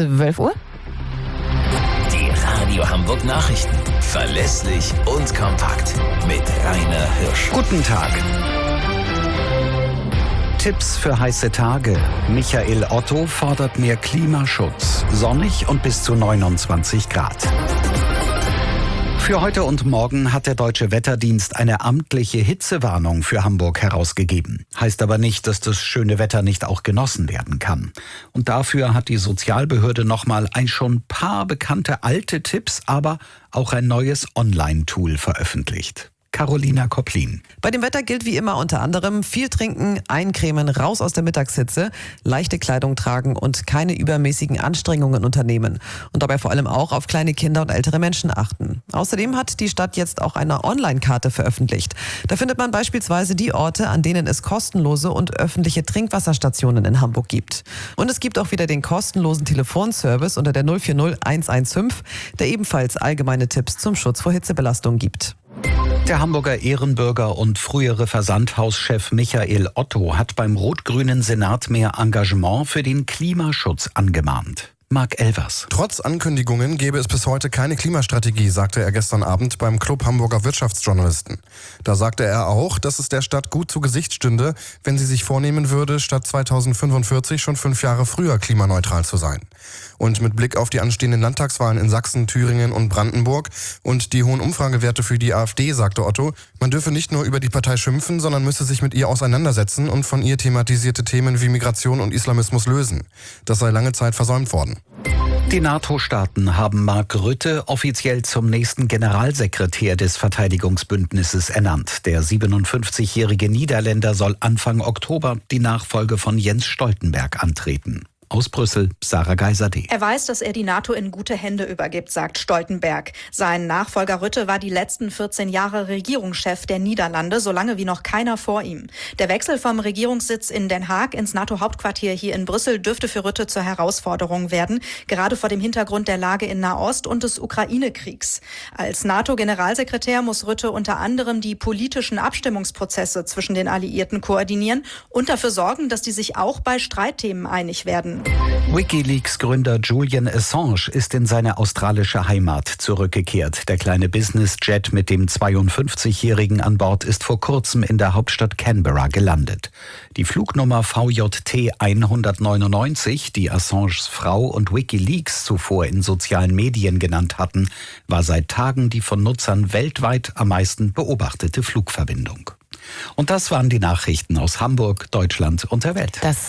12 Uhr. Die Radio Hamburg Nachrichten. Verlässlich und kompakt. Mit Rainer Hirsch. Guten Tag. Tipps für heiße Tage. Michael Otto fordert mehr Klimaschutz. Sonnig und bis zu 29 Grad. Für heute und morgen hat der Deutsche Wetterdienst eine amtliche Hitzewarnung für Hamburg herausgegeben. Heißt aber nicht, dass das schöne Wetter nicht auch genossen werden kann. Und dafür hat die Sozialbehörde nochmal ein schon paar bekannte alte Tipps, aber auch ein neues Online-Tool veröffentlicht. Carolina Koplin. Bei dem Wetter gilt wie immer unter anderem viel trinken, eincremen, raus aus der Mittagshitze, leichte Kleidung tragen und keine übermäßigen Anstrengungen unternehmen. Und dabei vor allem auch auf kleine Kinder und ältere Menschen achten. Außerdem hat die Stadt jetzt auch eine Online-Karte veröffentlicht. Da findet man beispielsweise die Orte, an denen es kostenlose und öffentliche Trinkwasserstationen in Hamburg gibt. Und es gibt auch wieder den kostenlosen Telefonservice unter der 040 115, der ebenfalls allgemeine Tipps zum Schutz vor Hitzebelastung gibt. Der Hamburger Ehrenbürger und frühere Versandhauschef Michael Otto hat beim rot-grünen Senat mehr Engagement für den Klimaschutz angemahnt. Marc Elvers. Trotz Ankündigungen gäbe es bis heute keine Klimastrategie, sagte er gestern Abend beim Club Hamburger Wirtschaftsjournalisten. Da sagte er auch, dass es der Stadt gut zu Gesicht stünde, wenn sie sich vornehmen würde, statt 2045 schon 5 Jahre früher klimaneutral zu sein. Und mit Blick auf die anstehenden Landtagswahlen in Sachsen, Thüringen und Brandenburg und die hohen Umfragewerte für die AfD, sagte Otto, man dürfe nicht nur über die Partei schimpfen, sondern müsse sich mit ihr auseinandersetzen und von ihr thematisierte Themen wie Migration und Islamismus lösen. Das sei lange Zeit versäumt worden. Die NATO-Staaten haben Mark Rutte offiziell zum nächsten Generalsekretär des Verteidigungsbündnisses ernannt. Der 57-jährige Niederländer soll Anfang Oktober die Nachfolge von Jens Stoltenberg antreten. Aus Brüssel, Sarah Geiserde. Er weiß, dass er die NATO in gute Hände übergibt, sagt Stoltenberg. Sein Nachfolger Rutte war die letzten 14 Jahre Regierungschef der Niederlande, so lange wie noch keiner vor ihm. Der Wechsel vom Regierungssitz in Den Haag ins NATO-Hauptquartier hier in Brüssel dürfte für Rutte zur Herausforderung werden, gerade vor dem Hintergrund der Lage in Nahost und des Ukraine-Kriegs. Als NATO-Generalsekretär muss Rutte unter anderem die politischen Abstimmungsprozesse zwischen den Alliierten koordinieren und dafür sorgen, dass die sich auch bei Streitthemen einig werden. WikiLeaks-Gründer Julian Assange ist in seine australische Heimat zurückgekehrt. Der kleine Business-Jet mit dem 52-Jährigen an Bord ist vor kurzem in der Hauptstadt Canberra gelandet. Die Flugnummer VJT 199, die Assanges Frau und WikiLeaks zuvor in sozialen Medien genannt hatten, war seit Tagen die von Nutzern weltweit am meisten beobachtete Flugverbindung. Und das waren die Nachrichten aus Hamburg, Deutschland und der Welt. Das